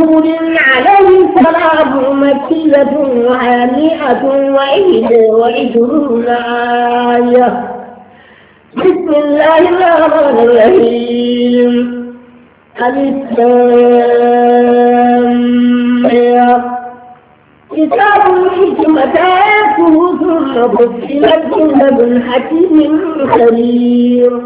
هود عليه السلام مكية وهانئة وعشرون آية. بسم الله الرحمن الرحيم. الإسلام كتاب الحكمة آياته ثم فصلت من لدن حكيم خبير.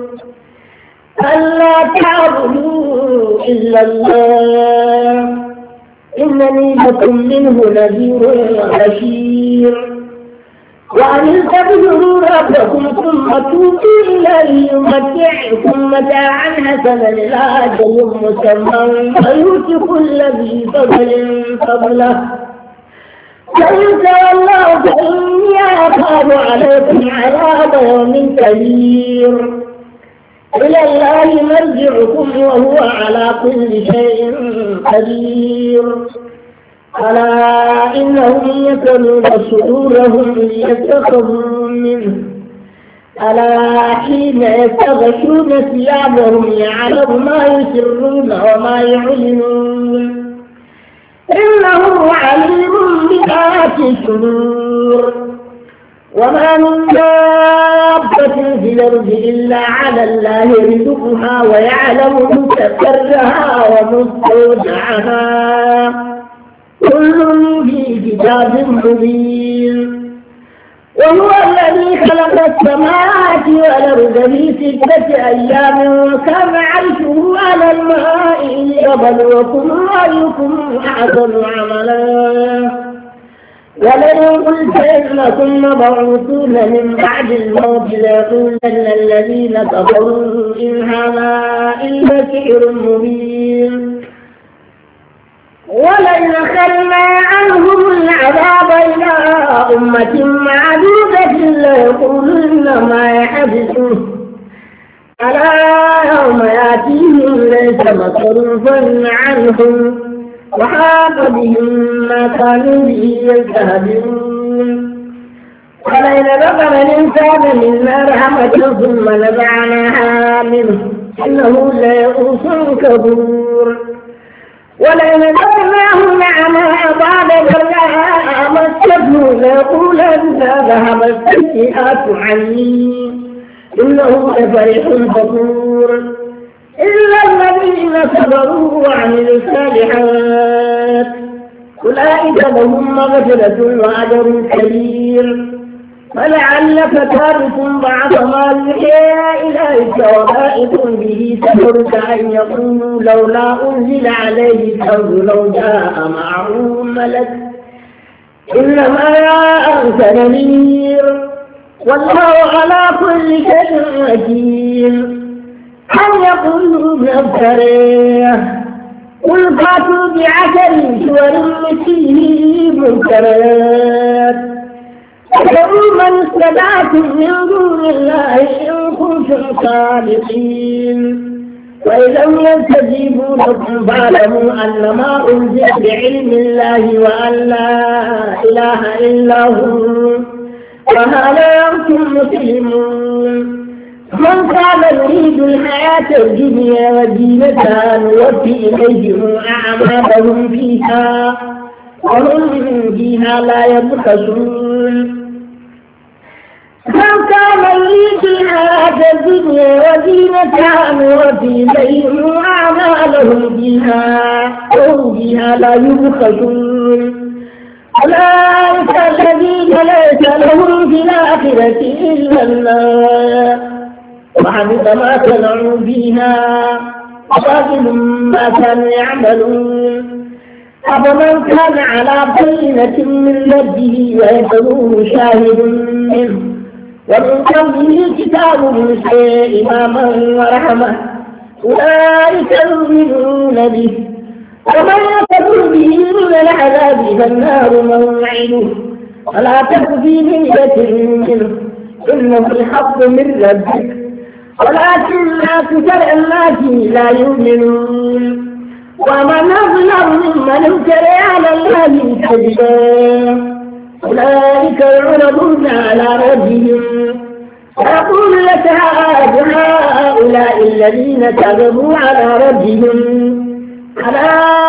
ألا تعبدوا إلا الله إنني لكم منه نذير وبشير. وأن استغفروا ربكم ثم توبوا إليه يمتعكم متاعا حسنا إلى أجل مسمى ويؤت كل ذي فضل فضله. فإن تولوا فإني أخاف عليكم عذاب يوم كبير. إلى الله مرجعكم وهو على كل شيء قدير. ألا إنهم يكنون صدورهم ليتخذوا منه. ألا حين يستغشون ثيابهم يعلم ما يسرون وما يعلنون إنه عليم بذات الصدور. وما من دابة في الأرض إلا على الله رزقها ويعلم مستقرها ومستودعها كل في كتاب مبين. وهو الذي خلق السماوات والأرض في 6 أيام وكان عرشه على الماء ليبلوكم أيكم أحسن عملا. ولئن قلت إنكم مبعوثون من بعد الموت ليقولن الذين كفروا إن هذا إلا سحر مبين. ولئن أخرنا عنهم العذاب إلى أمة معدودة ليقولن ما يحدثه. ألا يوم يأتيهم ليس مصروفا عنهم وحاق بهم ما كانوا به يستهزئون. ولئن ذكر الإنسان منا رحمة ثم نزعناها منه إنه ليئوس كفور. ولئن ذكرناه نعماء بعد ضراء مسته ليقولن ذهبت السيئات عني إنه لفرح فخور. إلا الذين صبروا وعملوا الصالحات أولئك لهم مغفرة وأجر كبير. فلعلك تارك بعض ما يوحى إليك وبائع به صبرك أن يقولوا لولا أنزل عليه كنز لو جاء معه ملك إنما أنت نذير والله على كل شيء وكيل. أم يقولون افتريه قل فاتوا ب10 سور مثله منكرات ادعوا من استطعتم من دون الله إن كنتم صادقين. وإن لم يستجيبوا لكم فاعلموا أنما أنزل بعلم الله وأن لا إله إلا هو وهذا أنتم مسلمون. من كان يريد الحياة الدنيا وزينتها نوفي إليهم أعمالهم فيها وهم فيها لا يبخسون. من كان يريد الحياة الدنيا وزينتها نوفي إليهم أعمالهم فيها وهم فيها لا يبخسون. أولئك الذين ليس لهم في الآخرة إلا النار وحبط ما صنعوا فيها وباطل ما كانوا يعملون. أفمن كان على بينة من ربه ويتلوه شاهد منه ومن قبله كتاب موسى إماما ورحمة أولئك يؤمنون به. ومن يكفر به من العذاب فالنار موعده ولا تك في مرية منه إنه الحق من ربك ولكن أكثر الناس لا يؤمنون. ومن أظلم ممن افترى على الله كذبا أولئك يعرضون على ربهم ويقول لك هؤلاء الذين كذبوا على ربهم ألا